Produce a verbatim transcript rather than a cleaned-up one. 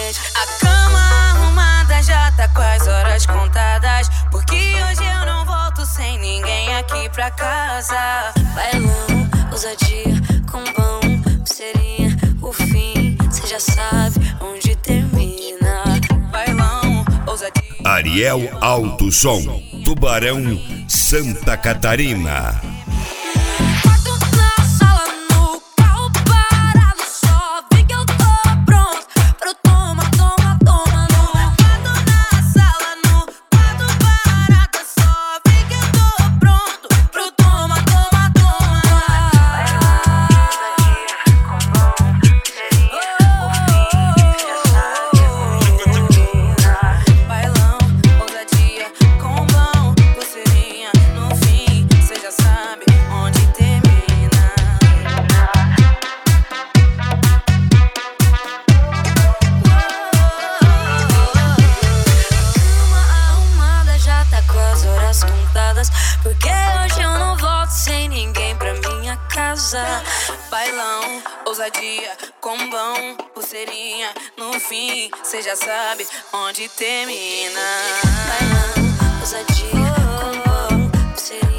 noite. A cama arrumada já tá com as horas contadas, porque hoje eu não volto sem ninguém aqui pra casa. Bailão, ousadia, com pão, pulseirinha, o fim, cê já sabe onde termina. Bailão, ousadia. Ariel Alto Som, Tubarão, Santa Catarina. Porque hoje eu não volto sem ninguém pra minha casa. Bailão, ousadia, combão, pulseirinha, no fim, cê já sabe onde termina. Bailão, ousadia, combão, pulseirinha.